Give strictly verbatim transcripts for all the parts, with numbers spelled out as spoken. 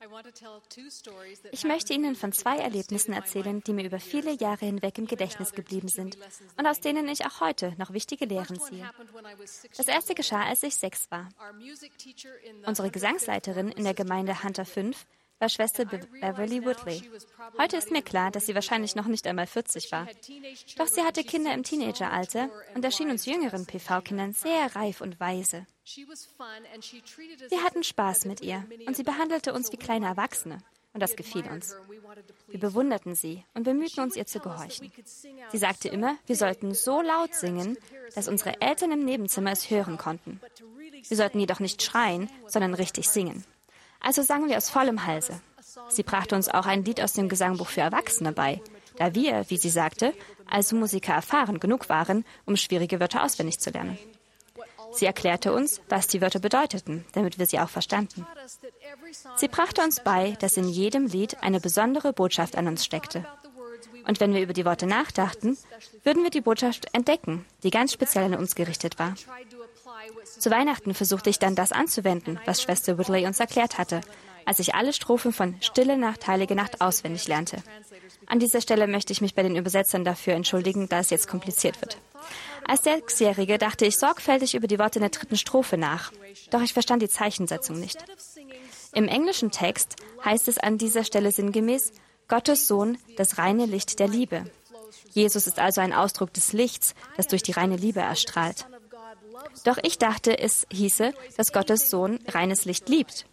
Ich möchte Ihnen von zwei Erlebnissen erzählen, die mir über viele Jahre hinweg im Gedächtnis geblieben sind und aus denen ich auch heute noch wichtige Lehren ziehe. Das erste geschah, als ich sechs war. Unsere Gesangsleiterin in der Gemeinde Hunter fünf war Schwester Be- Beverly Woodley. Heute ist mir klar, dass sie wahrscheinlich noch nicht einmal vierzig war. Doch sie hatte Kinder im Teenageralter und erschien uns jüngeren P V-Kindern sehr reif und weise. Wir hatten Spaß mit ihr und sie behandelte uns wie kleine Erwachsene. Und das gefiel uns. Wir bewunderten sie und bemühten uns, ihr zu gehorchen. Sie sagte immer, wir sollten so laut singen, dass unsere Eltern im Nebenzimmer es hören konnten. Wir sollten jedoch nicht schreien, sondern richtig singen. Also sangen wir aus vollem Halse. Sie brachte uns auch ein Lied aus dem Gesangbuch für Erwachsene bei, da wir, wie sie sagte, als Musiker erfahren genug waren, um schwierige Wörter auswendig zu lernen. Sie erklärte uns, was die Wörter bedeuteten, damit wir sie auch verstanden. Sie brachte uns bei, dass in jedem Lied eine besondere Botschaft an uns steckte. Und wenn wir über die Worte nachdachten, würden wir die Botschaft entdecken, die ganz speziell an uns gerichtet war. Zu Weihnachten versuchte ich dann das anzuwenden, was Schwester Woodley uns erklärt hatte, als ich alle Strophen von Stille Nacht, Heilige Nacht auswendig lernte. An dieser Stelle möchte ich mich bei den Übersetzern dafür entschuldigen, da es jetzt kompliziert wird. Als Sechsjährige dachte ich sorgfältig über die Worte in der dritten Strophe nach, doch ich verstand die Zeichensetzung nicht. Im englischen Text heißt es an dieser Stelle sinngemäß, Gottes Sohn, das reine Licht der Liebe. Jesus ist also ein Ausdruck des Lichts, das durch die reine Liebe erstrahlt. Doch ich dachte, es hieße, dass Gottes Sohn reines Licht liebt.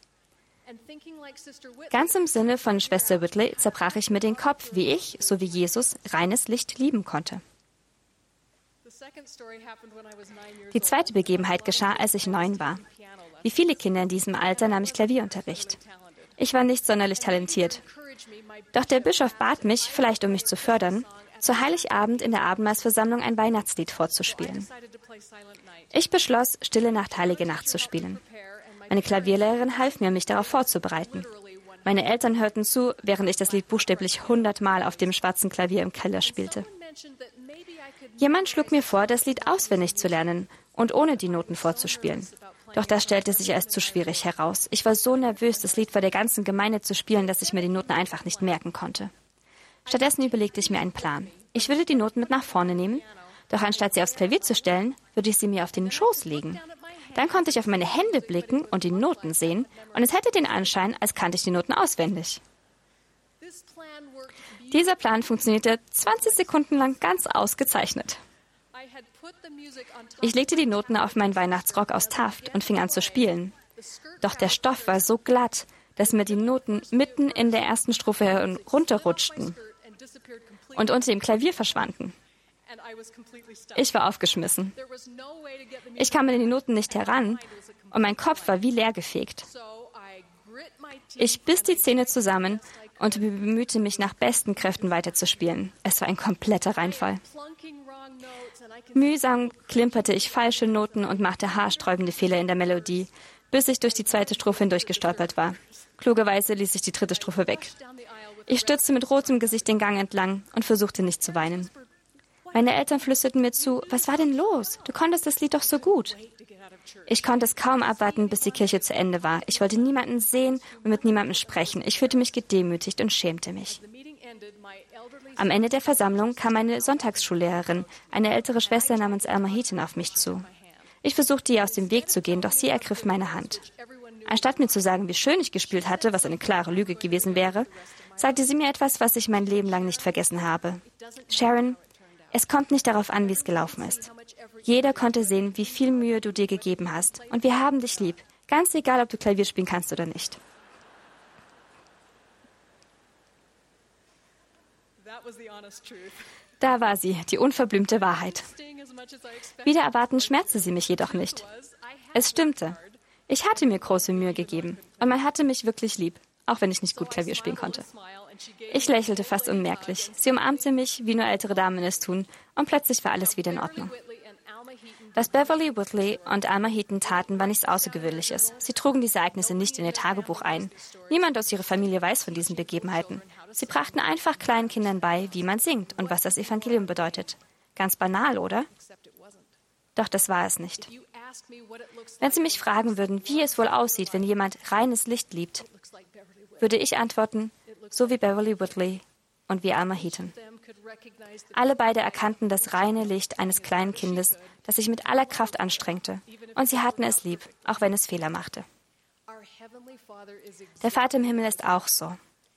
Ganz im Sinne von Schwester Whitley zerbrach ich mir den Kopf, wie ich, so wie Jesus, reines Licht lieben konnte. Die zweite Begebenheit geschah, als ich neun war. Wie viele Kinder in diesem Alter nahm ich Klavierunterricht. Ich war nicht sonderlich talentiert. Doch der Bischof bat mich, vielleicht um mich zu fördern, zu Heiligabend in der Abendmahlsversammlung ein Weihnachtslied vorzuspielen. Ich beschloss, Stille Nacht, Heilige Nacht zu spielen. Meine Klavierlehrerin half mir, mich darauf vorzubereiten. Meine Eltern hörten zu, während ich das Lied buchstäblich hundertmal auf dem schwarzen Klavier im Keller spielte. Jemand schlug mir vor, das Lied auswendig zu lernen und ohne die Noten vorzuspielen. Doch das stellte sich als zu schwierig heraus. Ich war so nervös, das Lied vor der ganzen Gemeinde zu spielen, dass ich mir die Noten einfach nicht merken konnte. Stattdessen überlegte ich mir einen Plan. Ich würde die Noten mit nach vorne nehmen, doch anstatt sie aufs Klavier zu stellen, würde ich sie mir auf den Schoß legen. Dann konnte ich auf meine Hände blicken und die Noten sehen, und es hätte den Anschein, als kannte ich die Noten auswendig. Dieser Plan funktionierte zwanzig Sekunden lang ganz ausgezeichnet. Ich legte die Noten auf meinen Weihnachtsrock aus Taft und fing an zu spielen. Doch der Stoff war so glatt, dass mir die Noten mitten in der ersten Strophe herunterrutschten und unter dem Klavier verschwanden. Ich war aufgeschmissen. Ich kam an die Noten nicht heran und mein Kopf war wie leergefegt. Ich biss die Zähne zusammen und bemühte mich nach besten Kräften weiterzuspielen. Es war ein kompletter Reinfall. Mühsam klimperte ich falsche Noten und machte haarsträubende Fehler in der Melodie, bis ich durch die zweite Strophe hindurch gestolpert war. Klugerweise ließ ich die dritte Strophe weg. Ich stürzte mit rotem Gesicht den Gang entlang und versuchte nicht zu weinen. Meine Eltern flüsterten mir zu, was war denn los? Du konntest das Lied doch so gut. Ich konnte es kaum abwarten, bis die Kirche zu Ende war. Ich wollte niemanden sehen und mit niemandem sprechen. Ich fühlte mich gedemütigt und schämte mich. Am Ende der Versammlung kam meine Sonntagsschullehrerin, eine ältere Schwester namens Alma Heaton, auf mich zu. Ich versuchte, ihr aus dem Weg zu gehen, doch sie ergriff meine Hand. Anstatt mir zu sagen, wie schön ich gespielt hatte, was eine klare Lüge gewesen wäre, sagte sie mir etwas, was ich mein Leben lang nicht vergessen habe. Sharon, es kommt nicht darauf an, wie es gelaufen ist. Jeder konnte sehen, wie viel Mühe du dir gegeben hast. Und wir haben dich lieb. Ganz egal, ob du Klavier spielen kannst oder nicht. Da war sie, die unverblümte Wahrheit. Wider Erwarten schmerzte sie mich jedoch nicht. Es stimmte. Ich hatte mir große Mühe gegeben. Und man hatte mich wirklich lieb, auch wenn ich nicht gut Klavier spielen konnte. Ich lächelte fast unmerklich. Sie umarmte mich, wie nur ältere Damen es tun, und plötzlich war alles wieder in Ordnung. Was Beverly Woodley und Alma Heaton taten, war nichts Außergewöhnliches. Sie trugen diese Ereignisse nicht in ihr Tagebuch ein. Niemand aus ihrer Familie weiß von diesen Begebenheiten. Sie brachten einfach kleinen Kindern bei, wie man singt und was das Evangelium bedeutet. Ganz banal, oder? Doch das war es nicht. Wenn Sie mich fragen würden, wie es wohl aussieht, wenn jemand reines Licht liebt, würde ich antworten, so wie Beverly Whitley und wie Alma Heaton. Alle beide erkannten das reine Licht eines kleinen Kindes, das sich mit aller Kraft anstrengte. Und sie hatten es lieb, auch wenn es Fehler machte. Der Vater im Himmel ist auch so.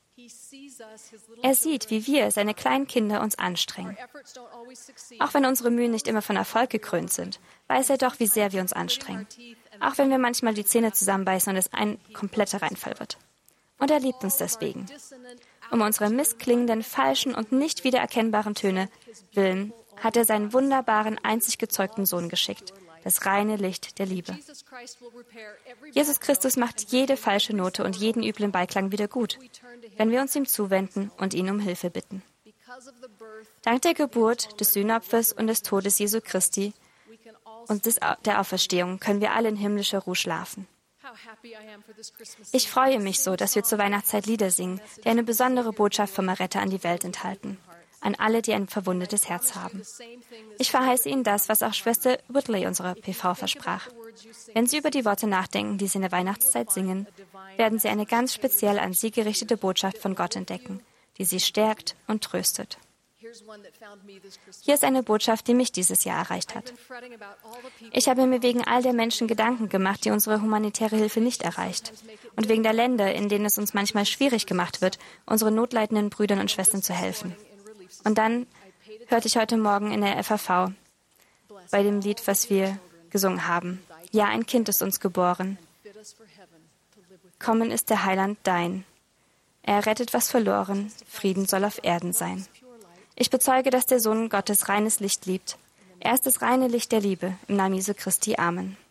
Er sieht, wie wir, seine kleinen Kinder, uns anstrengen. Auch wenn unsere Mühen nicht immer von Erfolg gekrönt sind, weiß er doch, wie sehr wir uns anstrengen. Auch wenn wir manchmal die Zähne zusammenbeißen und es ein kompletter Reinfall wird. Und er liebt uns deswegen. Um unsere missklingenden, falschen und nicht wiedererkennbaren Töne willen hat er seinen wunderbaren, einzig gezeugten Sohn geschickt, das reine Licht der Liebe. Jesus Christus macht jede falsche Note und jeden üblen Beiklang wieder gut, wenn wir uns ihm zuwenden und ihn um Hilfe bitten. Dank der Geburt, des Sühnopfers und des Todes Jesu Christi und des, der Auferstehung können wir alle in himmlischer Ruhe schlafen. Ich freue mich so, dass wir zur Weihnachtszeit Lieder singen, die eine besondere Botschaft vom Erretter an die Welt enthalten, an alle, die ein verwundetes Herz haben. Ich verheiße Ihnen das, was auch Schwester Whitley unserer P V versprach. Wenn Sie über die Worte nachdenken, die Sie in der Weihnachtszeit singen, werden Sie eine ganz speziell an Sie gerichtete Botschaft von Gott entdecken, die Sie stärkt und tröstet. Hier ist eine Botschaft, die mich dieses Jahr erreicht hat. Ich habe mir wegen all der Menschen Gedanken gemacht, die unsere humanitäre Hilfe nicht erreicht. Und wegen der Länder, in denen es uns manchmal schwierig gemacht wird, unseren notleidenden Brüdern und Schwestern zu helfen. Und dann hörte ich heute Morgen in der F A V bei dem Lied, was wir gesungen haben. Ja, ein Kind ist uns geboren. Kommen ist der Heiland dein. Er rettet, was verloren. Frieden soll auf Erden sein. Ich bezeuge, dass der Sohn Gottes reines Licht liebt. Er ist das reine Licht der Liebe. Im Namen Jesu Christi. Amen.